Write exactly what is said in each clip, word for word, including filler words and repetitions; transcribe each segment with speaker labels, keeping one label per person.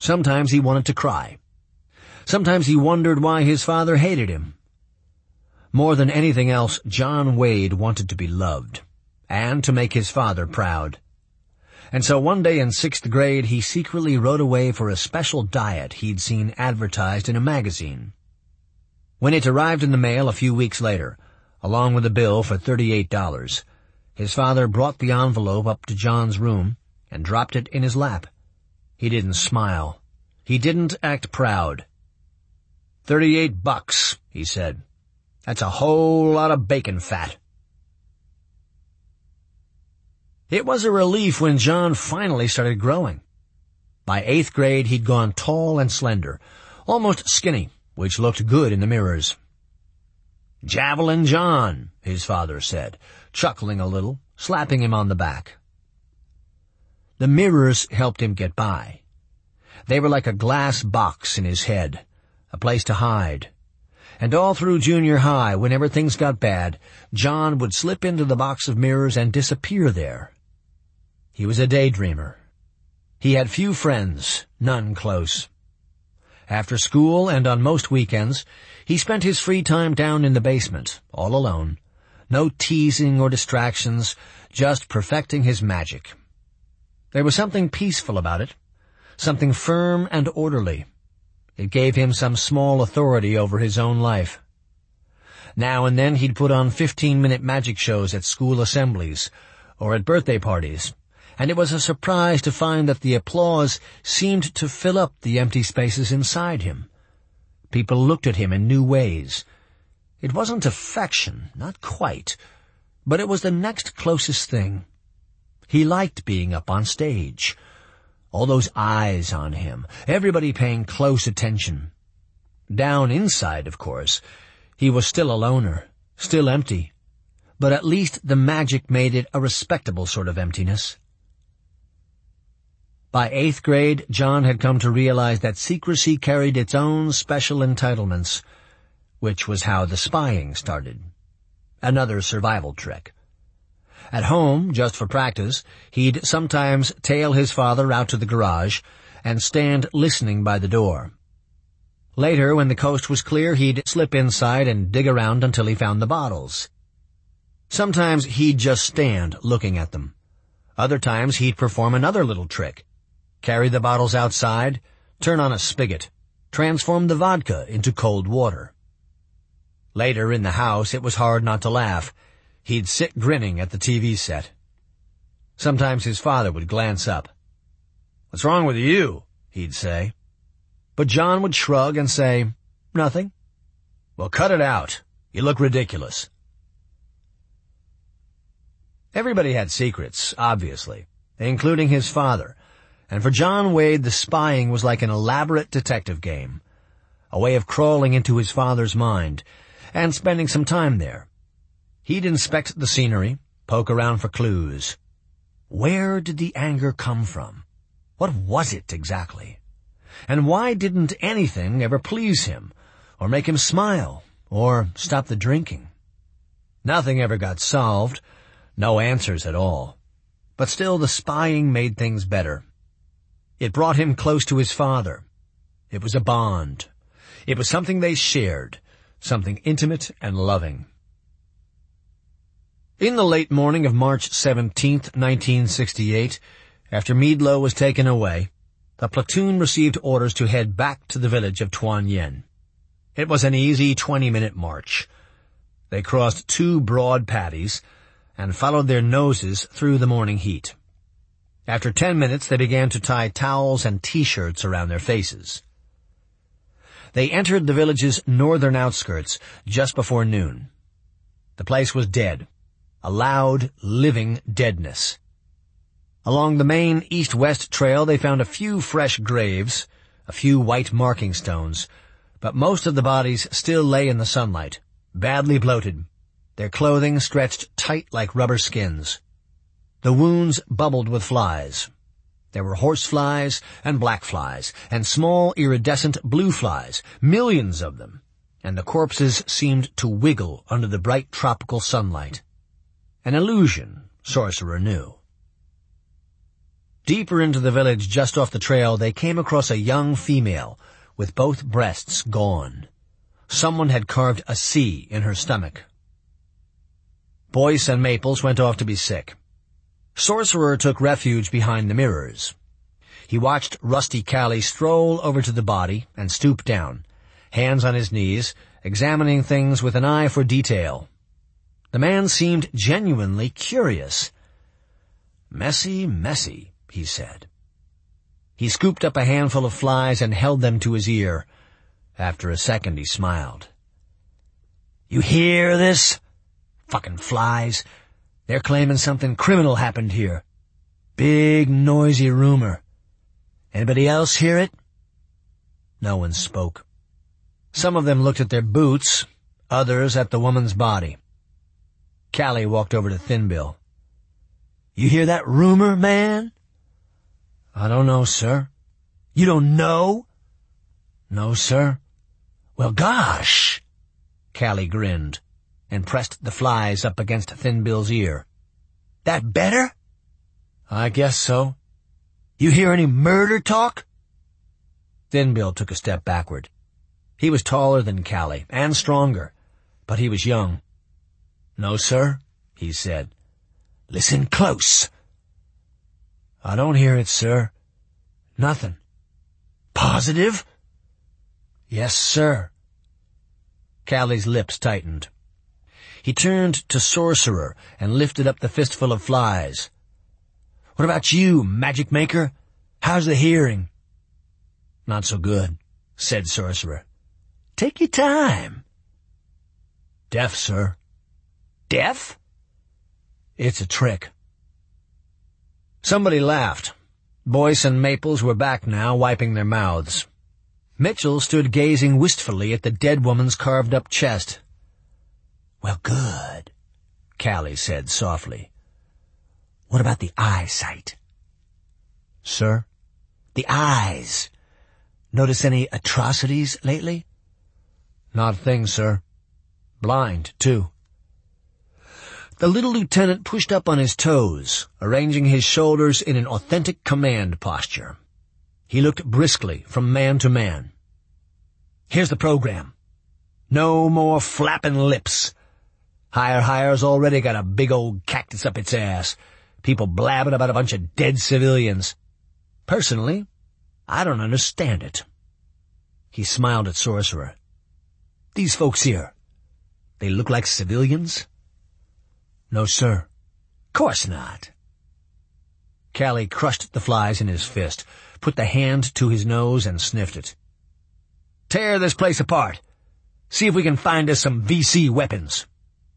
Speaker 1: Sometimes he wanted to cry. Sometimes he wondered why his father hated him. More than anything else, John Wade wanted to be loved, and to make his father proud. And so one day in sixth grade, he secretly wrote away for a special diet he'd seen advertised in a magazine. When it arrived in the mail a few weeks later, along with a bill for thirty-eight dollars, his father brought the envelope up to John's room and dropped it in his lap. He didn't smile. He didn't act proud. Thirty-eight bucks, he said. That's a whole lot of bacon fat. It was a relief when John finally started growing. By eighth grade, he'd gone tall and slender, almost skinny, which looked good in the mirrors. "Javelin John," his father said, chuckling a little, slapping him on the back. The mirrors helped him get by. They were like a glass box in his head, a place to hide. And all through junior high, whenever things got bad, John would slip into the box of mirrors and disappear there. He was a daydreamer. He had few friends, none close. After school and on most weekends, he spent his free time down in the basement, all alone. No teasing or distractions, just perfecting his magic. There was something peaceful about it, something firm and orderly. It gave him some small authority over his own life. Now and then he'd put on fifteen-minute magic shows at school assemblies or at birthday parties, and it was a surprise to find that the applause seemed to fill up the empty spaces inside him. People looked at him in new ways. It wasn't affection, not quite, but it was the next closest thing. He liked being up on stage. All those eyes on him, everybody paying close attention. Down inside, of course, he was still a loner, still empty, but at least the magic made it a respectable sort of emptiness. By eighth grade, John had come to realize that secrecy carried its own special entitlements, which was how the spying started. Another survival trick. At home, just for practice, he'd sometimes tail his father out to the garage and stand listening by the door. Later, when the coast was clear, he'd slip inside and dig around until he found the bottles. Sometimes he'd just stand looking at them. Other times he'd perform another little trick. Carry the bottles outside, turn on a spigot, transform the vodka into cold water. Later in the house, it was hard not to laugh. He'd sit grinning at the T V set. Sometimes his father would glance up. "What's wrong with you?" he'd say. But John would shrug and say, "Nothing." "Well, cut it out. You look ridiculous." Everybody had secrets, obviously, including his father, and for John Wade the spying was like an elaborate detective game, a way of crawling into his father's mind and spending some time there. He'd inspect the scenery, poke around for clues. Where did the anger come from? What was it exactly? And why didn't anything ever please him, or make him smile, or stop the drinking? Nothing ever got solved, no answers at all. But still the spying made things better. It brought him close to his father. It was a bond. It was something they shared, something intimate and loving. In the late morning of March seventeenth, nineteen sixty-eight, after Meadlow was taken away, the platoon received orders to head back to the village of Tuan Yen. It was an easy twenty-minute march. They crossed two broad paddies and followed their noses through the morning heat. After ten minutes, they began to tie towels and T-shirts around their faces. They entered the village's northern outskirts just before noon. The place was dead. A loud, living deadness. Along the main east-west trail they found a few fresh graves, a few white marking stones, but most of the bodies still lay in the sunlight, badly bloated, their clothing stretched tight like rubber skins. The wounds bubbled with flies. There were horseflies and black flies, and small iridescent blue flies, millions of them, and the corpses seemed to wiggle under the bright tropical sunlight. An illusion, Sorcerer knew. Deeper into the village, just off the trail, they came across a young female with both breasts gone. Someone had carved a C in her stomach. Boyce and Maples went off to be sick. Sorcerer took refuge behind the mirrors. He watched Rusty Cally stroll over to the body and stoop down, hands on his knees, examining things with an eye for detail. The man seemed genuinely curious. "Messy, messy," he said. He scooped up a handful of flies and held them to his ear. After a second, he smiled. "You hear this? Fucking flies. They're claiming something criminal happened here. Big, noisy rumor. Anybody else hear it?" No one spoke. Some of them looked at their boots, others at the woman's body. Cally walked over to Thin Bill. "You hear that rumor, man?" "I don't know, sir." "You don't know?" "No, sir." "Well, gosh!" Cally grinned and pressed the flies up against Thin Bill's ear. "That better?" "I guess so." "You hear any murder talk?" Thin Bill took a step backward. He was taller than Cally, and stronger, but he was young. "No, sir," he said. "Listen close." "I don't hear it, sir. Nothing." "Positive?" "Yes, sir." Cally's lips tightened. He turned to Sorcerer and lifted up the fistful of flies. "What about you, Magic Maker? How's the hearing?" "Not so good," said Sorcerer. "Take your time." "Deaf, sir." "Deaf?" "It's a trick." Somebody laughed. Boyce and Maples were back now, wiping their mouths. Mitchell stood gazing wistfully at the dead woman's carved-up chest. "Well, good," Cally said softly. "What about the eyesight?" "Sir?" "The eyes. Notice any atrocities lately?" "Not a thing, sir. Blind, too." The little lieutenant pushed up on his toes, arranging his shoulders in an authentic command posture. He looked briskly from man to man. "Here's the program. No more flapping lips. Higher Higher's already got a big old cactus up its ass. People blabbing about a bunch of dead civilians. Personally, I don't understand it." He smiled at Sorcerer. "These folks here, they look like civilians?" "No, sir." "Course not." Cally crushed the flies in his fist, put the hand to his nose and sniffed it. "Tear this place apart. See if we can find us some V C weapons."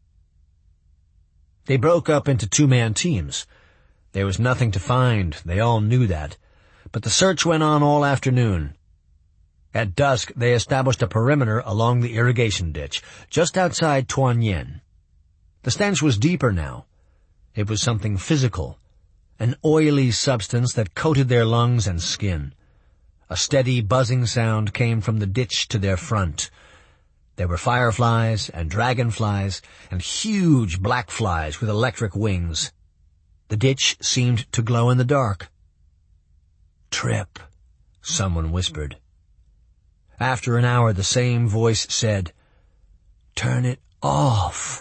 Speaker 1: They broke up into two-man teams. There was nothing to find, they all knew that, but the search went on all afternoon. At dusk, they established a perimeter along the irrigation ditch, just outside Tuan Yen. The stench was deeper now. It was something physical, an oily substance that coated their lungs and skin. A steady buzzing sound came from the ditch to their front. There were fireflies and dragonflies and huge black flies with electric wings. The ditch seemed to glow in the dark. "Trip," someone whispered. After an hour, the same voice said, "Turn it off."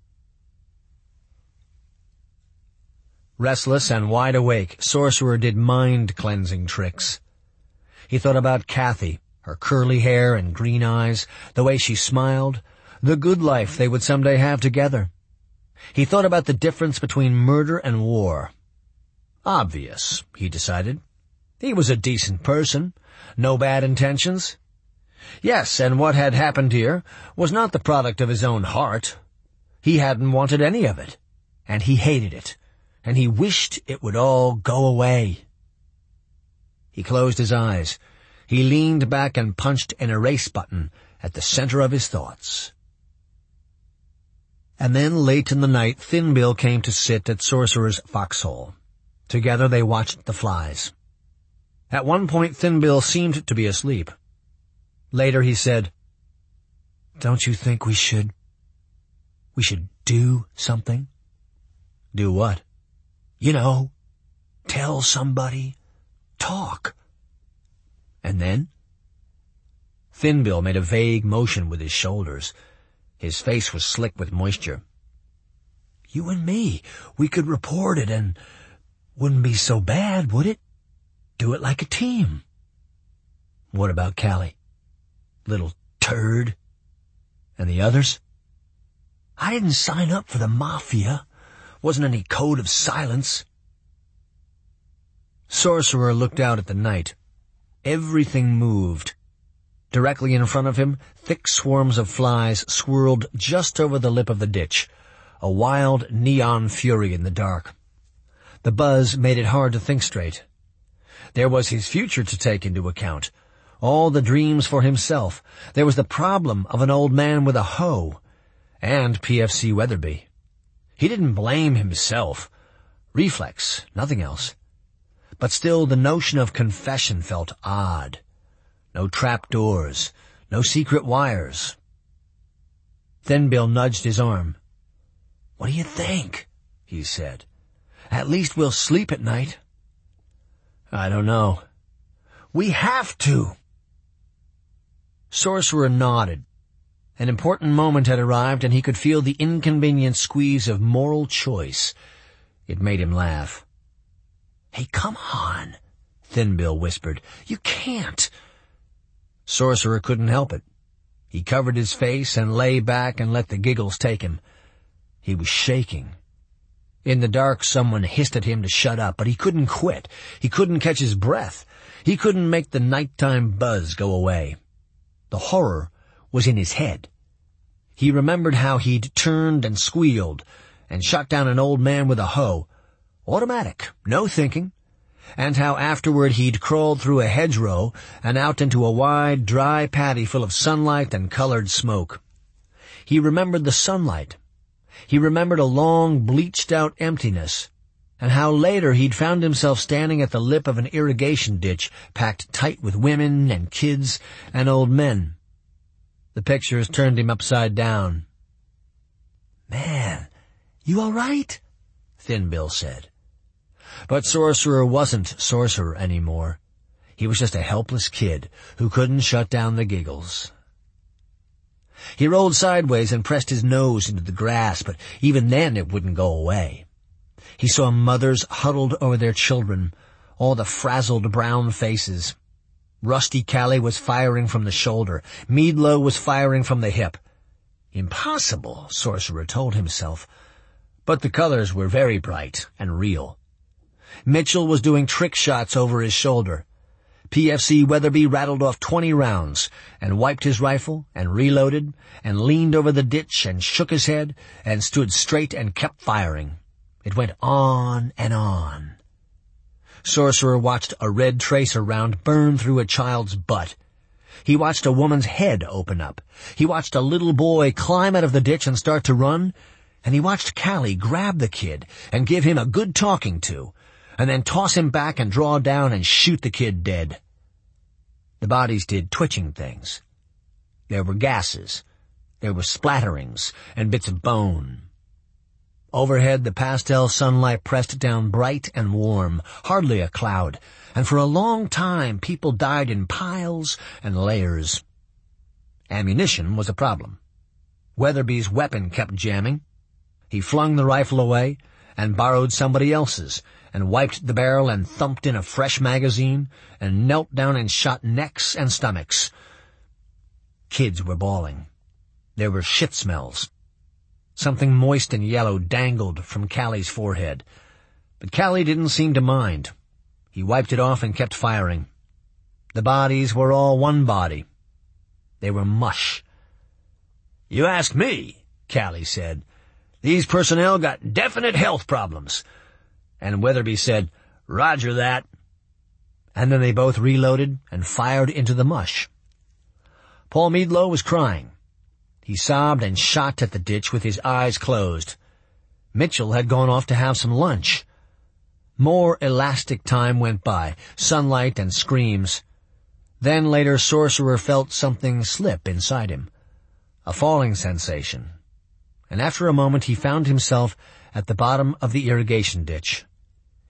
Speaker 1: Restless and wide awake, Sorcerer did mind-cleansing tricks. He thought about Kathy, her curly hair and green eyes, the way she smiled, the good life they would someday have together. He thought about the difference between murder and war. Obvious, he decided. He was a decent person, no bad intentions. Yes, and what had happened here was not the product of his own heart. He hadn't wanted any of it, and he hated it, and he wished it would all go away. He closed his eyes. He leaned back and punched an erase button at the center of his thoughts. And then, late in the night, Thin Bill came to sit at Sorcerer's foxhole. Together they watched the flies. At one point, Thin Bill seemed to be asleep. Later he said, "Don't you think we should... we should do something?" "Do what?" "You know, Tell somebody. Talk. And then? Thin Bill made a vague motion with his shoulders. His face was slick with moisture. You and me, we could report it and wouldn't be so bad, would it? Do it like a team. What about Callie? Little turd. And the others? I didn't sign up for the mafia. Wasn't any code of silence. Sorcerer looked out at the night. Everything moved. Directly in front of him, thick swarms of flies swirled just over the lip of the ditch, a wild neon fury in the dark. The buzz made it hard to think straight. There was his future to take into account, all the dreams for himself. There was the problem of an old man with a hoe, and P F C Weatherby. He didn't blame himself. Reflex, nothing else. But still the notion of confession felt odd. No trap doors, no secret wires. Thin Bill nudged his arm. What do you think? He said. At least we'll sleep at night. I don't know. We have to. Sorcerer nodded. An important moment had arrived, and he could feel the inconvenient squeeze of moral choice. It made him laugh. Hey, come on, Thin Bill whispered. You can't. Sorcerer couldn't help it. He covered his face and lay back and let the giggles take him. He was shaking. In the dark, someone hissed at him to shut up, but he couldn't quit. He couldn't catch his breath. He couldn't make the nighttime buzz go away. The horror was in his head. He remembered how he'd turned and squealed and shot down an old man with a hoe. Automatic, no thinking. And how afterward he'd crawled through a hedgerow and out into a wide, dry paddy full of sunlight and colored smoke. He remembered the sunlight. He remembered a long, bleached-out emptiness, and how later he'd found himself standing at the lip of an irrigation ditch packed tight with women and kids and old men. The pictures turned him upside down. Man, you all right? Thin Bill said. But Sorcerer wasn't Sorcerer anymore. He was just a helpless kid who couldn't shut down the giggles. He rolled sideways and pressed his nose into the grass, but even then it wouldn't go away. He saw mothers huddled over their children, all the frazzled brown faces. Rusty Callie was firing from the shoulder. Meadlow was firing from the hip. Impossible, Sorcerer told himself. But the colors were very bright and real. Mitchell was doing trick shots over his shoulder. P F C Weatherby rattled off twenty rounds and wiped his rifle and reloaded and leaned over the ditch and shook his head and stood straight and kept firing. It went on and on. Sorcerer watched a red tracer round burn through a child's butt. He watched a woman's head open up. He watched a little boy climb out of the ditch and start to run. And he watched Callie grab the kid and give him a good talking to, and then toss him back and draw down and shoot the kid dead. The bodies did twitching things. There were gases. There were splatterings and bits of bone. Overhead, the pastel sunlight pressed down bright and warm, hardly a cloud, and for a long time people died in piles and layers. Ammunition was a problem. Weatherby's weapon kept jamming. He flung the rifle away and borrowed somebody else's and wiped the barrel and thumped in a fresh magazine and knelt down and shot necks and stomachs. Kids were bawling. There were shit smells. Something moist and yellow dangled from Callie's forehead. But Callie didn't seem to mind. He wiped it off and kept firing. The bodies were all one body. They were mush. You ask me, Callie said. These personnel got definite health problems. And Weatherby said, Roger that. And then they both reloaded and fired into the mush. Paul Meadlow was crying. He sobbed and shot at the ditch with his eyes closed. Mitchell had gone off to have some lunch. More elastic time went by, sunlight and screams. Then later Sorcerer felt something slip inside him, a falling sensation. And after a moment he found himself at the bottom of the irrigation ditch.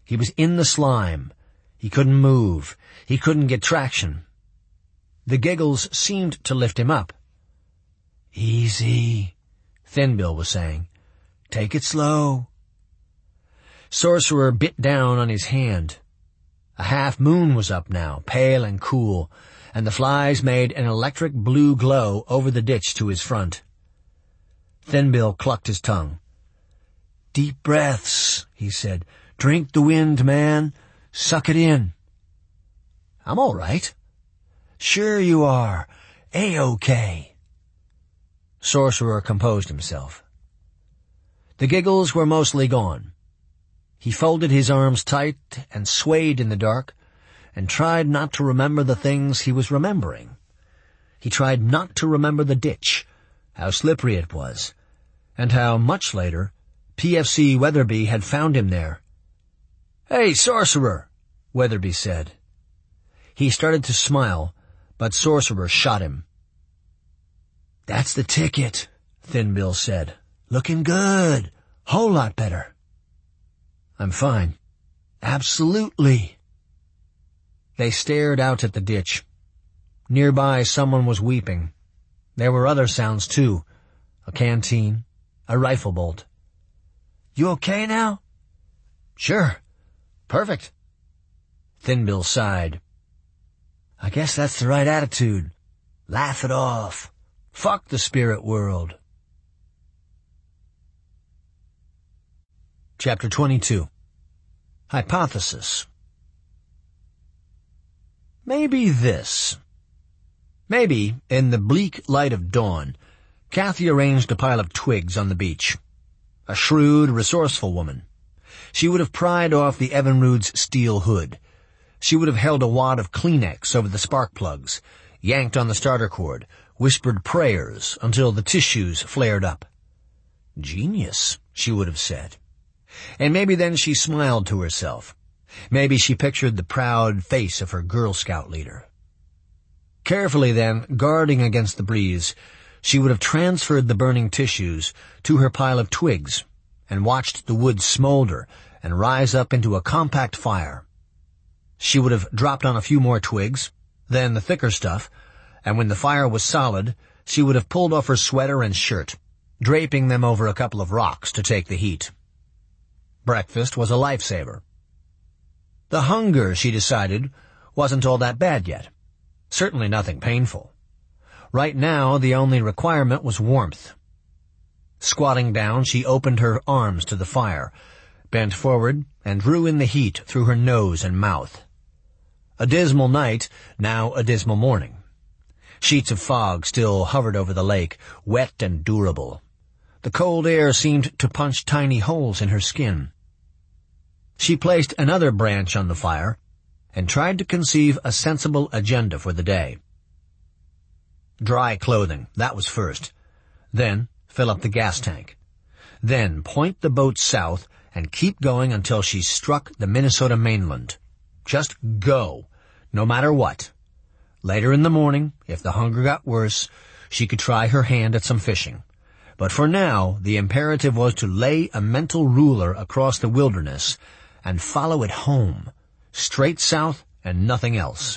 Speaker 1: He was in the slime. He couldn't move. He couldn't get traction. The giggles seemed to lift him up. "Easy," Thin Bill was saying. "Take it slow." Sorcerer bit down on his hand. A half moon was up now, pale and cool, and the flies made an electric blue glow over the ditch to his front. Thin Bill clucked his tongue. "Deep breaths," he said. "Drink the wind, man. Suck it in." "I'm all right." "Sure you are. A-OK." Sorcerer composed himself. The giggles were mostly gone. He folded his arms tight and swayed in the dark, and tried not to remember the things he was remembering. He tried not to remember the ditch, how slippery it was, and how, much later, P F C Weatherby had found him there. "Hey, Sorcerer," Weatherby said. He started to smile, but Sorcerer shot him. "That's the ticket," Thin Bill said. "Looking good. Whole lot better." "I'm fine." "Absolutely." They stared out at the ditch. Nearby, someone was weeping. There were other sounds, too. A canteen, a rifle bolt. "You okay now?" "Sure. Perfect." Thin Bill sighed. "I guess that's the right attitude. Laugh it off. Fuck the spirit world." Chapter twenty-two. Hypothesis. Maybe this. Maybe, in the bleak light of dawn, Kathy arranged a pile of twigs on the beach. A shrewd, resourceful woman. She would have pried off the Evinrude's steel hood. She would have held a wad of Kleenex over the spark plugs, yanked on the starter cord, whispered prayers until the tissues flared up. Genius, she would have said. And maybe then she smiled to herself. Maybe she pictured the proud face of her Girl Scout leader. Carefully then, guarding against the breeze, she would have transferred the burning tissues to her pile of twigs and watched the wood smolder and rise up into a compact fire. She would have dropped on a few more twigs, then the thicker stuff, and when the fire was solid, she would have pulled off her sweater and shirt, draping them over a couple of rocks to take the heat. Breakfast was a lifesaver. The hunger, she decided, wasn't all that bad yet. Certainly nothing painful. Right now, the only requirement was warmth. Squatting down, she opened her arms to the fire, bent forward, and drew in the heat through her nose and mouth. A dismal night, now a dismal morning. Sheets of fog still hovered over the lake, wet and durable. The cold air seemed to punch tiny holes in her skin. She placed another branch on the fire and tried to conceive a sensible agenda for the day. Dry clothing, that was first. Then fill up the gas tank. Then point the boat south and keep going until she struck the Minnesota mainland. Just go, no matter what. Later in the morning, if the hunger got worse, she could try her hand at some fishing. But for now, the imperative was to lay a mental ruler across the wilderness and follow it home, straight south and nothing else.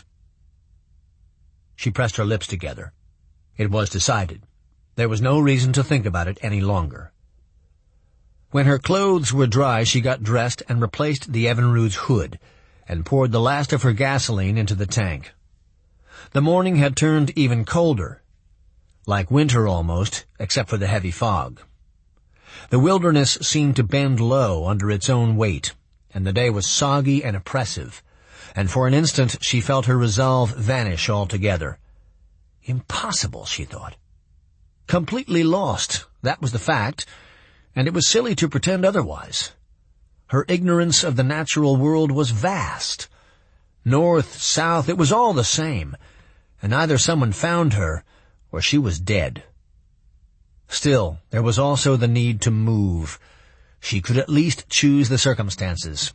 Speaker 1: She pressed her lips together. It was decided. There was no reason to think about it any longer. When her clothes were dry, she got dressed and replaced the Evinrude's hood and poured the last of her gasoline into the tank. The morning had turned even colder, like winter almost, except for the heavy fog. The wilderness seemed to bend low under its own weight, and the day was soggy and oppressive, and for an instant she felt her resolve vanish altogether. Impossible, she thought. Completely lost, that was the fact, and it was silly to pretend otherwise. Her ignorance of the natural world was vast. North, south, it was all the same, and either someone found her or she was dead. Still, there was also the need to move. She could at least choose the circumstances.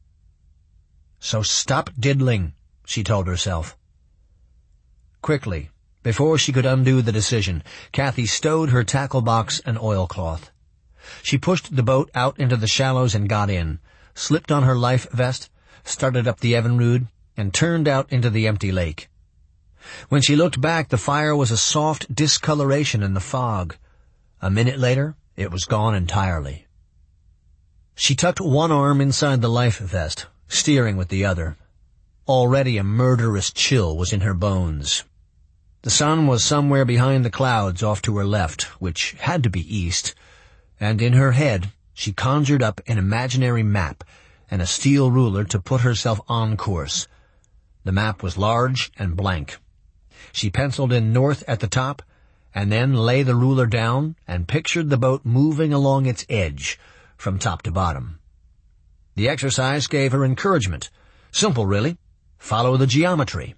Speaker 1: So stop diddling, she told herself. Quickly, before she could undo the decision, Kathy stowed her tackle box and oilcloth. She pushed the boat out into the shallows and got in, slipped on her life vest, started up the Evinrude, and turned out into the empty lake. When she looked back, the fire was a soft discoloration in the fog. A minute later, it was gone entirely. She tucked one arm inside the life vest, steering with the other. Already a murderous chill was in her bones. The sun was somewhere behind the clouds off to her left, which had to be east, and in her head she conjured up an imaginary map and a steel ruler to put herself on course. The map was large and blank. She penciled in north at the top, and then lay the ruler down and pictured the boat moving along its edge from top to bottom. The exercise gave her encouragement. Simple, really. Follow the geometry.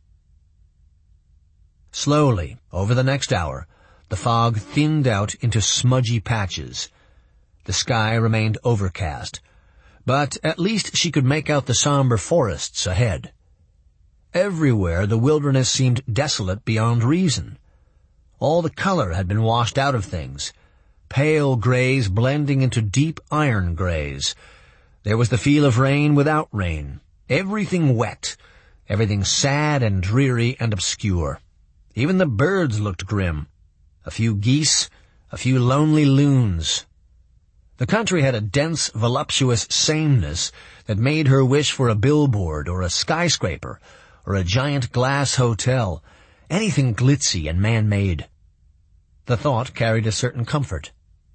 Speaker 1: Slowly, over the next hour, the fog thinned out into smudgy patches. The sky remained overcast, but at least she could make out the somber forests ahead. Everywhere the wilderness seemed desolate beyond reason. All the color had been washed out of things, pale grays blending into deep iron grays. There was the feel of rain without rain, everything wet, everything sad and dreary and obscure. Even the birds looked grim. A few geese, a few lonely loons. The country had a dense, voluptuous sameness that made her wish for a billboard or a skyscraper or a giant glass hotel, anything glitzy and man-made. The thought carried a certain comfort.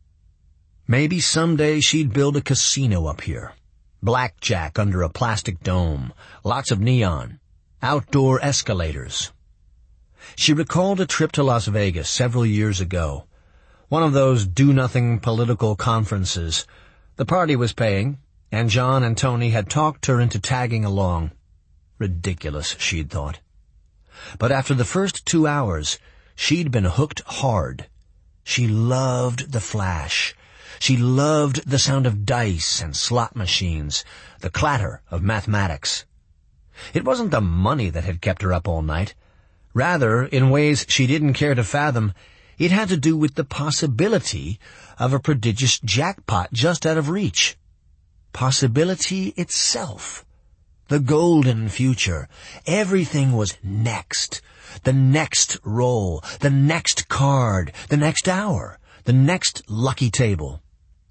Speaker 1: Maybe someday she'd build a casino up here. Blackjack under a plastic dome, lots of neon, outdoor escalators. She recalled a trip to Las Vegas several years ago. One of those do-nothing political conferences. The party was paying, and John and Tony had talked her into tagging along. Ridiculous, she'd thought. But after the first two hours, she'd been hooked hard. She loved the flash. She loved the sound of dice and slot machines, the clatter of mathematics. It wasn't the money that had kept her up all night. Rather, in ways she didn't care to fathom, it had to do with the possibility of a prodigious jackpot just out of reach. Possibility itself. The golden future. Everything was next. The next roll, the next card, the next hour, the next lucky table.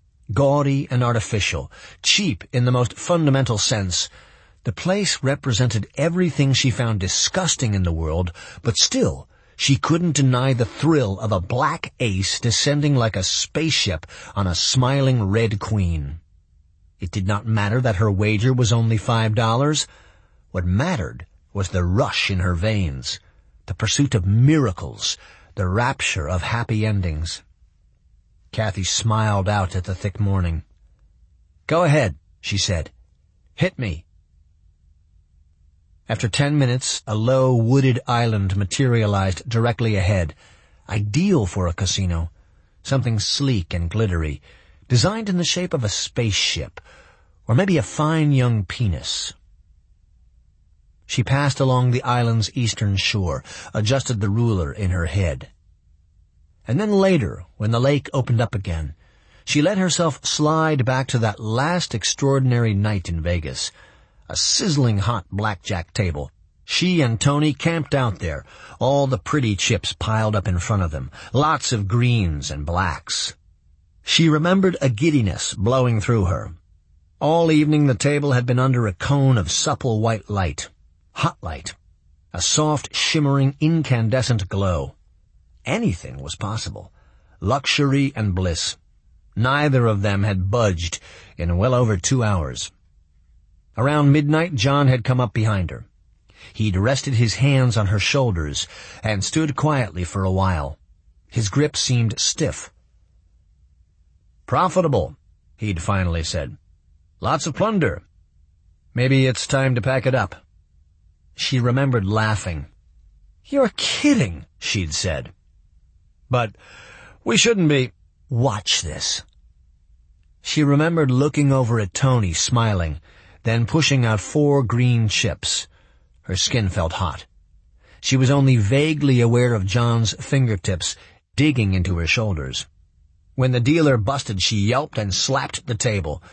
Speaker 1: Gaudy and artificial, cheap in the most fundamental sense, the place represented everything she found disgusting in the world, but still, she couldn't deny the thrill of a black ace descending like a spaceship on a smiling red queen. It did not matter that her wager was only five dollars. What mattered was the rush in her veins, the pursuit of miracles, the rapture of happy endings. Kathy smiled out at the thick morning. "Go ahead," she said. "Hit me." After ten minutes, a low, wooded island materialized directly ahead, ideal for a casino, something sleek and glittery, designed in the shape of a spaceship, or maybe a fine young penis. She passed along the island's eastern shore, adjusted the ruler in her head. And then later, when the lake opened up again, she let herself slide back to that last extraordinary night in Vegas. A sizzling hot blackjack table. She and Tony camped out there, all the pretty chips piled up in front of them, lots of greens and blacks. She remembered a giddiness blowing through her. All evening the table had been under a cone of supple white light. Hot light. A soft, shimmering, incandescent glow. Anything was possible. Luxury and bliss. Neither of them had budged in well over two hours. Around midnight, John had come up behind her. He'd rested his hands on her shoulders and stood quietly for a while. His grip seemed stiff. "Profitable," he'd finally said. "Lots of plunder. Maybe it's time to pack it up." She remembered laughing. "You're kidding," she'd said. "But we shouldn't be—" "Watch this." She remembered looking over at Tony, smiling, then pushing out four green chips. Her skin felt hot. She was only vaguely aware of John's fingertips digging into her shoulders. When the dealer busted, she yelped and slapped the table.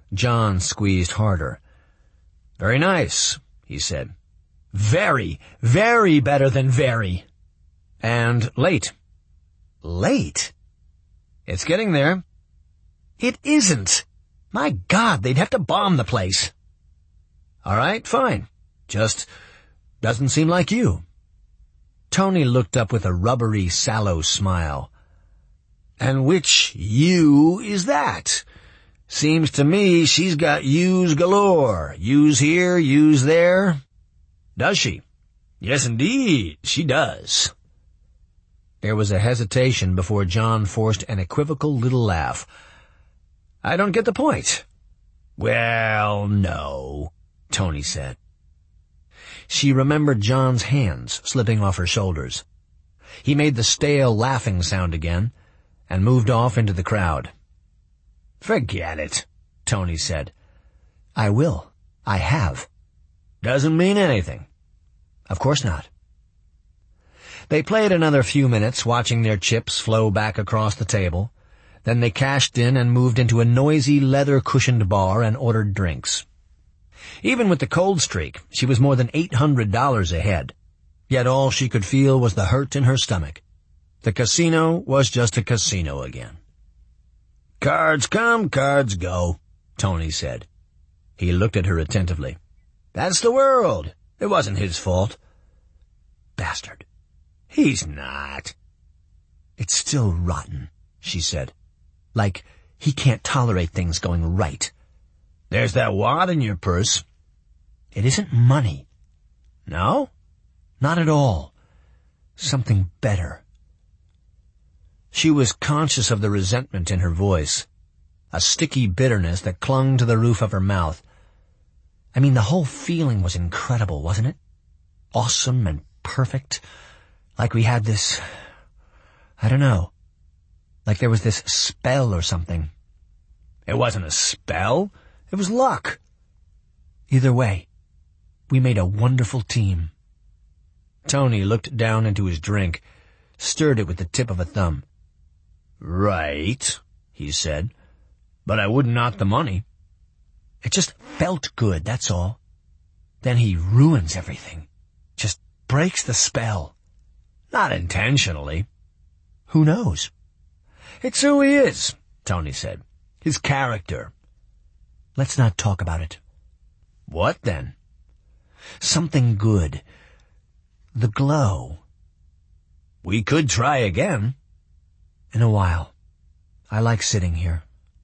Speaker 1: John squeezed harder. "Very nice," he said. "Very, very better than very. And late." "Late?" "It's getting there." "It isn't. My God, they'd have to bomb the place." "All right, fine. Just doesn't seem like you." Tony looked up with a rubbery, sallow smile. "And which you is that? Seems to me she's got yous galore. Yous here, yous there." "Does she?" "Yes, indeed, she does." There was a hesitation before John forced an equivocal little laugh. "I don't get the point." "Well, no," Tony said. She remembered John's hands slipping off her shoulders. He made the stale laughing sound again and moved off into the crowd. "Forget it," Tony said. "I will. I have." "Doesn't mean anything." "Of course not." They played another few minutes, watching their chips flow back across the table. Then they cashed in and moved into a noisy, leather-cushioned bar and ordered drinks. Even with the cold streak, she was more than eight hundred dollars ahead. Yet all she could feel was the hurt in her stomach. The casino was just a casino again. "Cards come, cards go," Tony said. He looked at her attentively. "That's the world. It wasn't his fault." "Bastard." "He's not." "It's still rotten," she said. "Like he can't tolerate things going right." "There's that wad in your purse." "It isn't money." "No?" "Not at all. Something better." She was conscious of the resentment in her voice, a sticky bitterness that clung to the roof of her mouth. I mean, the whole feeling was incredible, wasn't it? Awesome and perfect. Like we had this, I don't know, like there was this spell or something. "It wasn't a spell. It was luck." "Either way, we made a wonderful team." Tony looked down into his drink, stirred it with the tip of a thumb. "Right," he said, "but I wouldn't knock the money." "It just felt good, that's all. Then he ruins everything. Just breaks the spell." "Not intentionally." "Who knows?" "It's who he is," Tony said. "His character." "Let's not talk about it." "What then?" "Something good. The glow." "We could try again." "In a while. I like sitting here."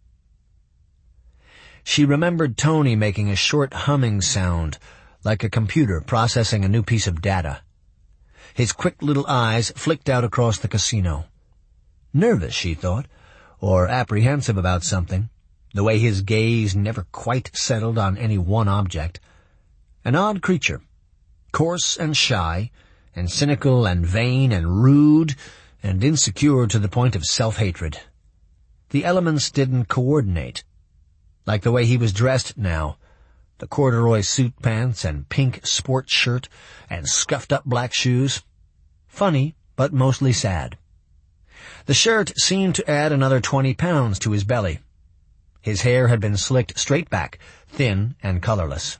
Speaker 1: She remembered Tony making a short humming sound, like a computer processing a new piece of data. His quick little eyes flicked out across the casino. Nervous, she thought, or apprehensive about something, the way his gaze never quite settled on any one object. An odd creature, coarse and shy, and cynical and vain and rude and insecure to the point of self-hatred. The elements didn't coordinate. Like the way he was dressed now, the corduroy suit pants and pink sports shirt and scuffed-up black shoes. Funny, but mostly sad. The shirt seemed to add another twenty pounds to his belly. His hair had been slicked straight back, thin and colorless.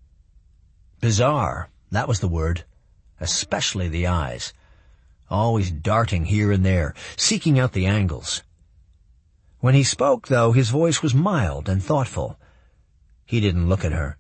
Speaker 1: Bizarre, that was the word. Especially the eyes. Always darting here and there, seeking out the angles. When he spoke, though, his voice was mild and thoughtful. He didn't look at her.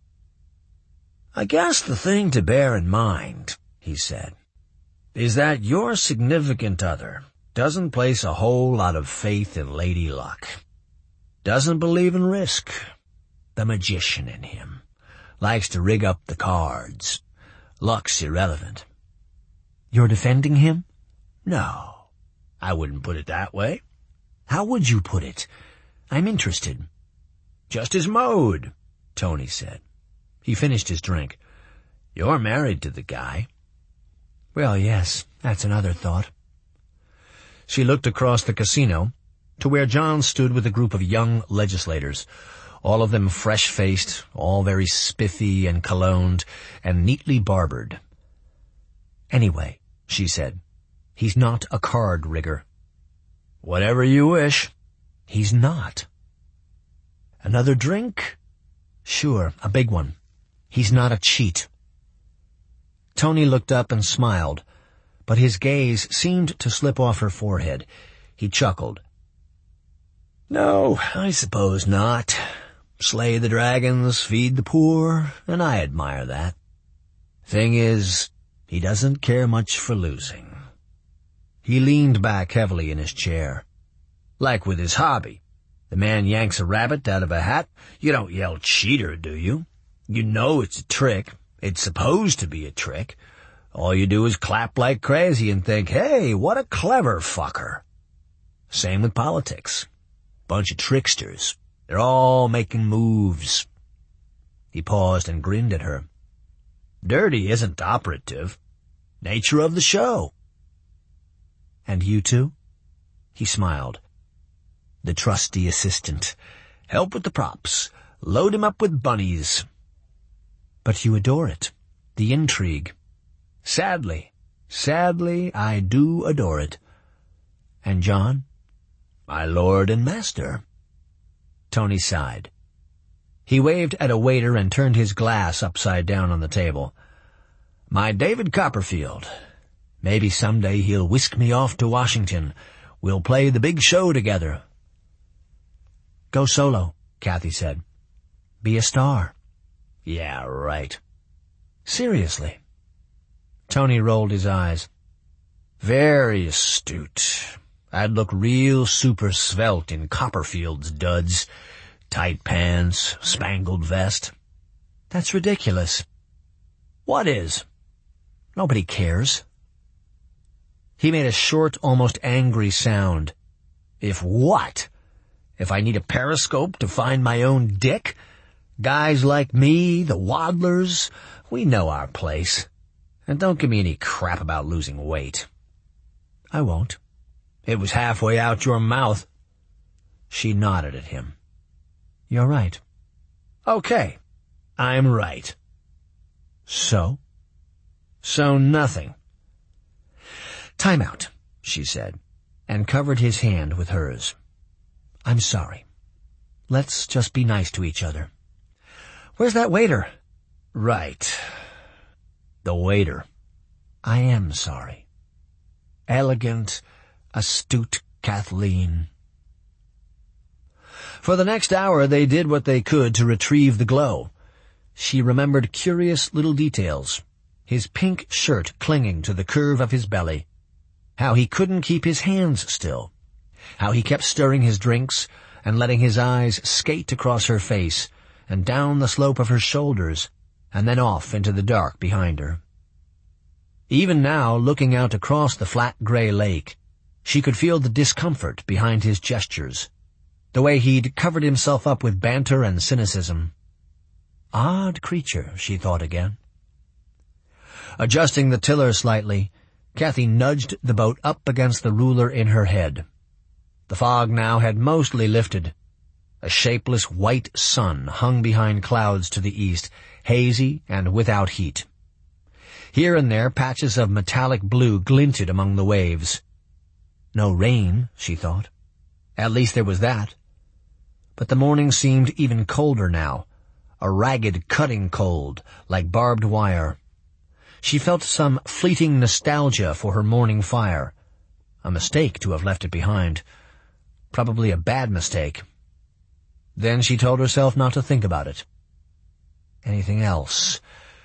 Speaker 1: "I guess the thing to bear in mind," he said, "is that your significant other doesn't place a whole lot of faith in Lady Luck. Doesn't believe in risk. The magician in him. Likes to rig up the cards. Luck's irrelevant." "You're defending him?" "No, I wouldn't put it that way." "How would you put it? I'm interested." "Just his mode," Tony said. He finished his drink. "You're married to the guy." "Well, yes, that's another thought." She looked across the casino to where John stood with a group of young legislators, all of them fresh-faced, all very spiffy and cologned, and neatly barbered. "Anyway," she said, "he's not a card rigger." "Whatever you wish." "He's not." Another drink? Sure, a big one. He's not a cheat. Tony looked up and smiled, but his gaze seemed to slip off her forehead. He chuckled. No, I suppose not. Slay the dragons, feed the poor, and I admire that. Thing is, he doesn't care much for losing. He leaned back heavily in his chair. Like with his hobby. The man yanks a rabbit out of a hat. You don't yell cheater, do you? You know it's a trick. It's supposed to be a trick. All you do is clap like crazy and think, hey, what a clever fucker. Same with politics. Bunch of tricksters. They're all making moves. He paused and grinned at her. Dirty isn't operative. Nature of the show. And you too? He smiled. The trusty assistant. Help with the props. Load him up with bunnies. But you adore it. The intrigue. Sadly, sadly, I do adore it. And John? My lord and master. Tony sighed. He waved at a waiter and turned his glass upside down on the table. My David Copperfield. Maybe someday he'll whisk me off to Washington. We'll play the big show together. Go solo, Kathy said. Be a star. Yeah, right. Seriously. Tony rolled his eyes. Very astute. I'd look real super svelte in Copperfield's duds. Tight pants, spangled vest. That's ridiculous. What is? Nobody cares. He made a short, almost angry sound. If what? If I need a periscope to find my own dick? Guys like me, the waddlers, we know our place. And don't give me any crap about losing weight. I won't. It was halfway out your mouth. She nodded at him. You're right. Okay, I'm right. So? So nothing. Time out, she said, and covered his hand with hers. I'm sorry. Let's just be nice to each other. Where's that waiter? Right. The waiter. I am sorry. Elegant, astute Kathleen. For the next hour they did what they could to retrieve the glow. She remembered curious little details. His pink shirt clinging to the curve of his belly. How he couldn't keep his hands still. How he kept stirring his drinks and letting his eyes skate across her face and down the slope of her shoulders and then off into the dark behind her. Even now, looking out across the flat gray lake, she could feel the discomfort behind his gestures, the way he'd covered himself up with banter and cynicism. Odd creature, she thought again. Adjusting the tiller slightly, Kathy nudged the boat up against the ruler in her head. The fog now had mostly lifted. A shapeless white sun hung behind clouds to the east, hazy and without heat. Here and there patches of metallic blue glinted among the waves. No rain, she thought. At least there was that. But the morning seemed even colder now, a ragged, cutting cold, like barbed wire. She felt some fleeting nostalgia for her morning fire. A mistake to have left it behind. Probably a bad mistake. Then she told herself not to think about it. Anything else?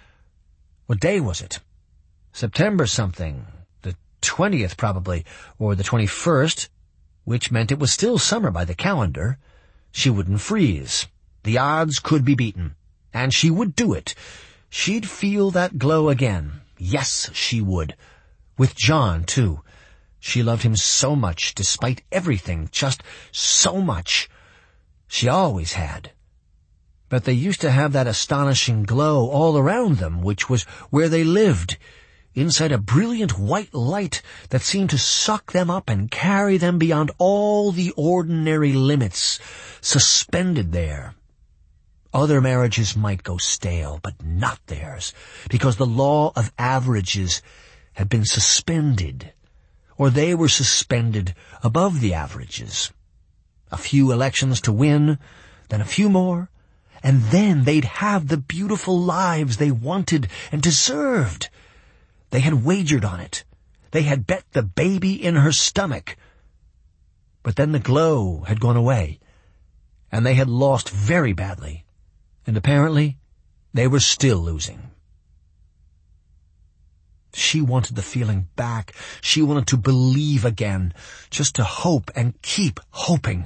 Speaker 1: What day was it? September something. The twentieth, probably, or the twenty-first, which meant it was still summer by the calendar. She wouldn't freeze. The odds could be beaten. And she would do it. She'd feel that glow again. Yes, she would. With John, too. She loved him so much, despite everything, just so much. She always had. But they used to have that astonishing glow all around them, which was where they lived, inside a brilliant white light that seemed to suck them up and carry them beyond all the ordinary limits, suspended there. Other marriages might go stale, but not theirs, because the law of averages had been suspended, or they were suspended above the averages. A few elections to win, then a few more, and then they'd have the beautiful lives they wanted and deserved. They had wagered on it. They had bet the baby in her stomach. But then the glow had gone away, and they had lost very badly, and apparently they were still losing. She wanted the feeling back. She wanted to believe again, just to hope and keep hoping.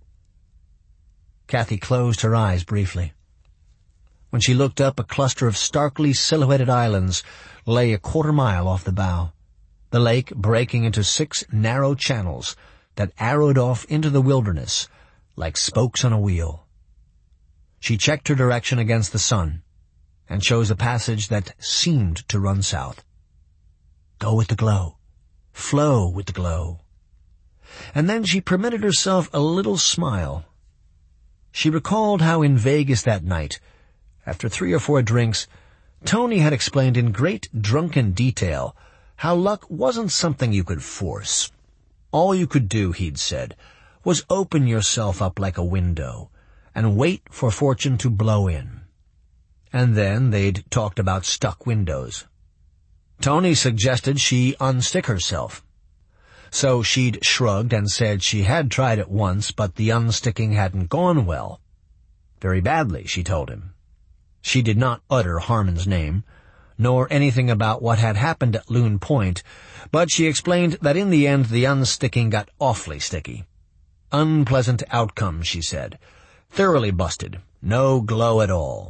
Speaker 1: Kathy closed her eyes briefly. When she looked up, a cluster of starkly silhouetted islands lay a quarter mile off the bow, the lake breaking into six narrow channels that arrowed off into the wilderness like spokes on a wheel. She checked her direction against the sun and chose a passage that seemed to run south. Go with the glow. Flow with the glow. And then she permitted herself a little smile. She recalled how in Vegas that night, after three or four drinks, Tony had explained in great drunken detail how luck wasn't something you could force. All you could do, he'd said, was open yourself up like a window and wait for fortune to blow in. And then they'd talked about stuck windows. Tony suggested she unstick herself. So she'd shrugged and said she had tried it once, but the unsticking hadn't gone well. Very badly, she told him. She did not utter Harmon's name, nor anything about what had happened at Loon Point, but she explained that in the end the unsticking got awfully sticky. Unpleasant outcome, she said. Thoroughly busted. No glow at all.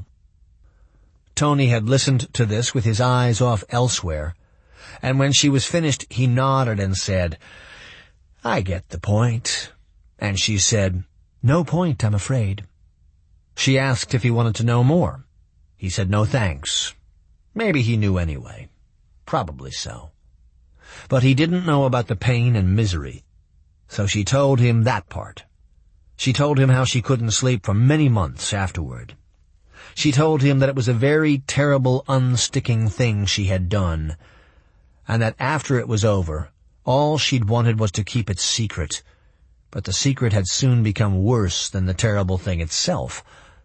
Speaker 1: Tony had listened to this with his eyes off elsewhere, and when she was finished he nodded and said, I get the point. And she said, No point, I'm afraid. She asked if he wanted to know more. He said no thanks. Maybe he knew anyway. Probably so. But he didn't know about the pain and misery, so she told him that part. She told him how she couldn't sleep for many months afterward. She told him that it was a very terrible unsticking thing she had done, and that after it was over, all she'd wanted was to keep it secret. But the secret had soon become worse than the terrible thing itself.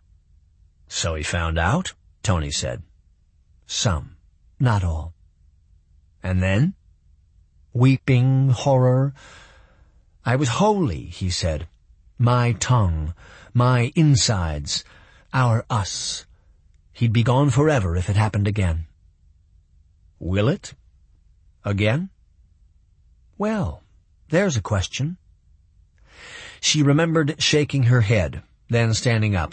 Speaker 1: So he found out, Tony said. Some, not all. And then? Weeping, horror. I was holy, he said. My tongue, my insides, our us. He'd be gone forever if it happened again. Will it? Again? Well, there's a question. She remembered shaking her head, then standing up.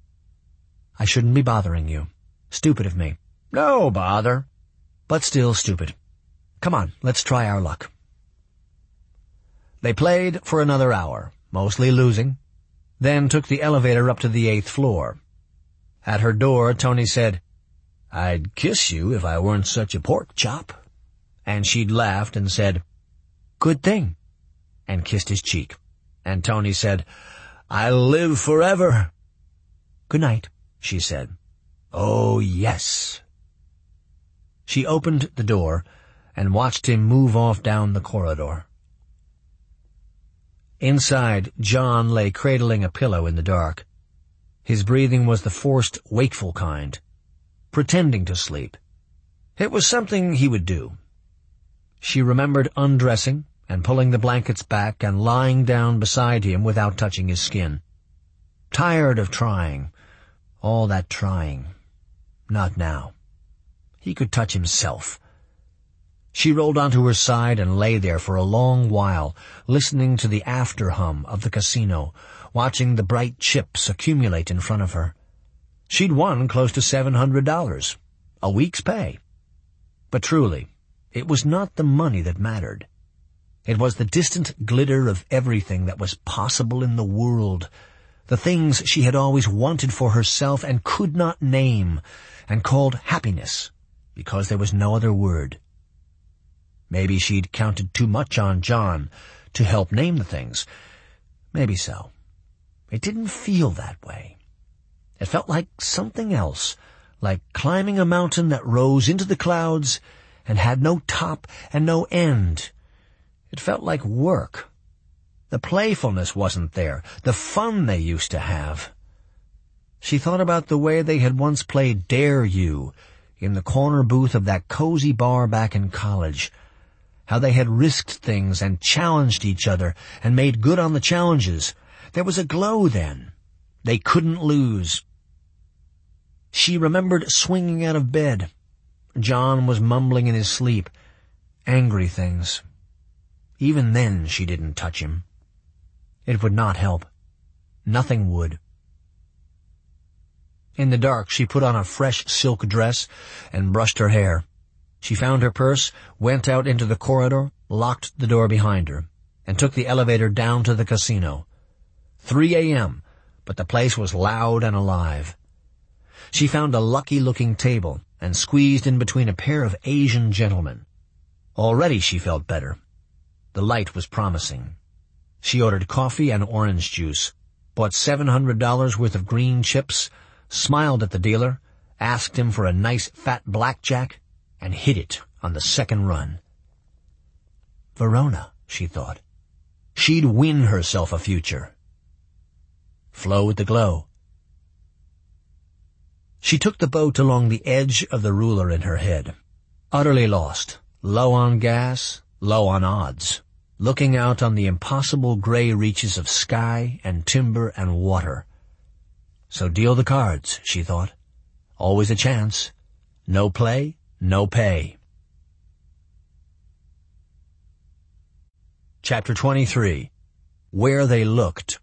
Speaker 1: I shouldn't be bothering you. Stupid of me. No bother. But still stupid. Come on, let's try our luck. They played for another hour, mostly losing, then took the elevator up to the eighth floor. At her door, Tony said, I'd kiss you if I weren't such a pork chop. And she'd laughed and said, Good thing, and kissed his cheek. And Tony said, I'll live forever. Good night, she said. Oh, yes. She opened the door and watched him move off down the corridor. Inside, John lay cradling a pillow in the dark. His breathing was the forced, wakeful kind, pretending to sleep. It was something he would do. She remembered undressing and pulling the blankets back and lying down beside him without touching his skin. Tired of trying, all that trying. Not now. He could touch himself. She rolled onto her side and lay there for a long while, listening to the after-hum of the casino, watching the bright chips accumulate in front of her. She'd won close to seven hundred dollars, a week's pay. But truly, it was not the money that mattered. It was the distant glitter of everything that was possible in the world, the things she had always wanted for herself and could not name, and called happiness, because there was no other word. Maybe she'd counted too much on John to help name the things. Maybe so. It didn't feel that way. It felt like something else, like climbing a mountain that rose into the clouds and had no top and no end. It felt like work. The playfulness wasn't there, the fun they used to have. She thought about the way they had once played Dare You in the corner booth of that cozy bar back in college. How they had risked things and challenged each other and made good on the challenges. There was a glow then. They couldn't lose. She remembered swinging out of bed. John was mumbling in his sleep. Angry things. Even then she didn't touch him. It would not help. Nothing would. In the dark, she put on a fresh silk dress and brushed her hair. She found her purse, went out into the corridor, locked the door behind her, and took the elevator down to the casino. three a.m., but the place was loud and alive. She found a lucky-looking table and squeezed in between a pair of Asian gentlemen. Already she felt better. The light was promising. She ordered coffee and orange juice, bought seven hundred dollars worth of green chips, smiled at the dealer, asked him for a nice fat blackjack, and hit it on the second run. Verona, she thought. She'd win herself a future. Flow with the glow. She took the boat along the edge of the ruler in her head, utterly lost, low on gas, low on odds, looking out on the impossible gray reaches of sky and timber and water. So deal the cards, she thought. Always a chance. No play, no pay. Chapter twenty-three. Where They Looked.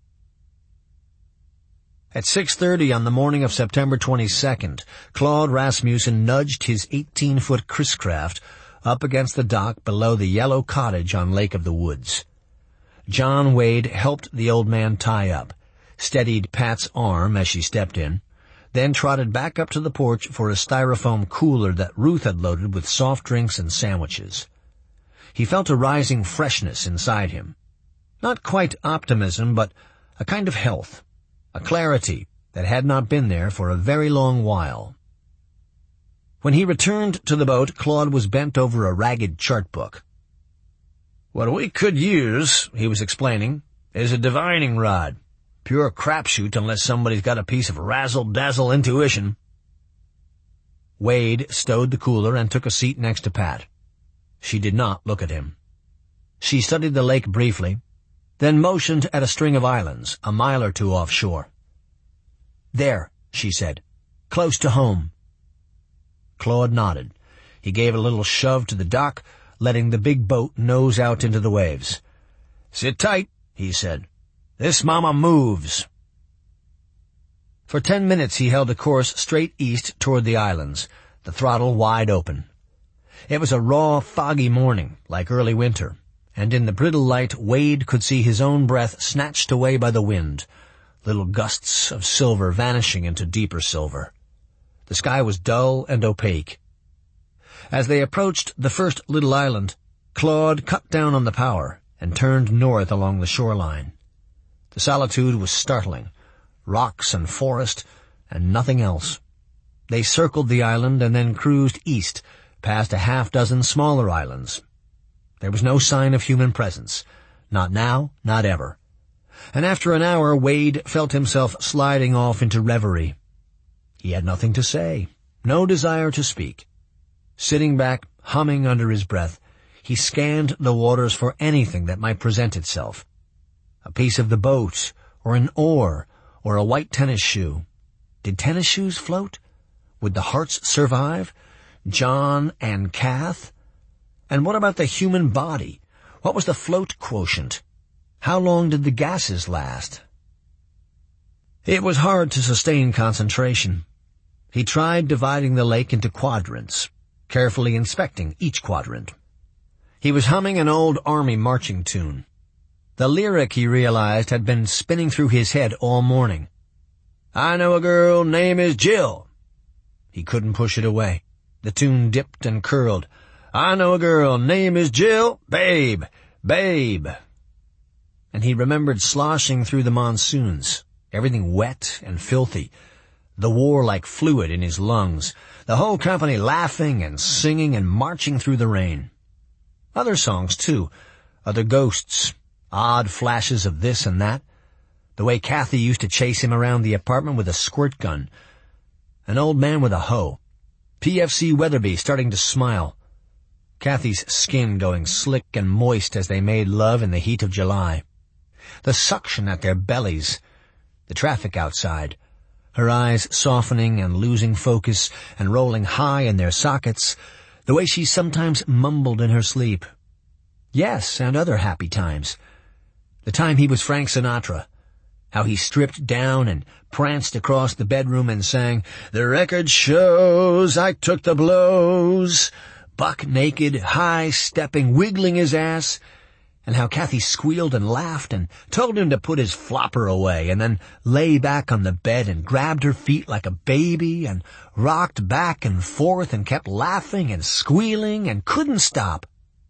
Speaker 1: At six thirty on the morning of September twenty-second, Claude Rasmussen nudged his eighteen-foot Chris Craft up against the dock below the yellow cottage on Lake of the Woods. John Wade helped the old man tie up, steadied Pat's arm as she stepped in, then trotted back up to the porch for a styrofoam cooler that Ruth had loaded with soft drinks and sandwiches. He felt a rising freshness inside him. Not quite optimism, but a kind of health, a clarity that had not been there for a very long while. When he returned to the boat, Claude was bent over a ragged chart book. "What we could use," he was explaining, "is a divining rod. Pure crapshoot unless somebody's got a piece of razzle-dazzle intuition." Wade stowed the cooler and took a seat next to Pat. She did not look at him. She studied the lake briefly, then motioned at a string of islands, a mile or two offshore. "There," she said, "close to home." Claude nodded. He gave a little shove to the dock, letting the big boat nose out into the waves. "Sit tight," he said. "This mama moves." For ten minutes he held a course straight east toward the islands, the throttle wide open. It was a raw, foggy morning, like early winter, and in the brittle light Wade could see his own breath snatched away by the wind, little gusts of silver vanishing into deeper silver. The sky was dull and opaque. As they approached the first little island, Claude cut down on the power and turned north along the shoreline. The solitude was startling. Rocks and forest, and nothing else. They circled the island and then cruised east, past a half-dozen smaller islands. There was no sign of human presence. Not now, not ever. And after an hour, Wade felt himself sliding off into reverie. He had nothing to say, no desire to speak. Sitting back, humming under his breath, he scanned the waters for anything that might present itself. A piece of the boat, or an oar, or a white tennis shoe. Did tennis shoes float? Would the hearts survive? John and Kath? And what about the human body? What was the float quotient? How long did the gases last? It was hard to sustain concentration. He tried dividing the lake into quadrants, carefully inspecting each quadrant. He was humming an old army marching tune. The lyric, he realized, had been spinning through his head all morning. "I know a girl, name is Jill." He couldn't push it away. The tune dipped and curled. "I know a girl, name is Jill, babe, babe." And he remembered sloshing through the monsoons, everything wet and filthy, the war like fluid in his lungs, the whole company laughing and singing and marching through the rain. Other songs, too, other ghosts, odd flashes of this and that, The way Kathy used to chase him around the apartment with a squirt gun. An old man with a hoe. P F C Weatherby starting to smile. Kathy's skin going slick and moist as they made love in the heat of July. The suction at their bellies. The traffic outside. Her eyes softening and losing focus and rolling high in their sockets. The way she sometimes mumbled in her sleep. Yes, and other happy times. The time he was Frank Sinatra. How he stripped down and pranced across the bedroom and sang, "The record shows I took the blows," buck naked, high-stepping, wiggling his ass, and how Kathy squealed and laughed and told him to put his flopper away and then lay back on the bed and grabbed her feet like a baby and rocked back and forth and kept laughing and squealing and couldn't stop.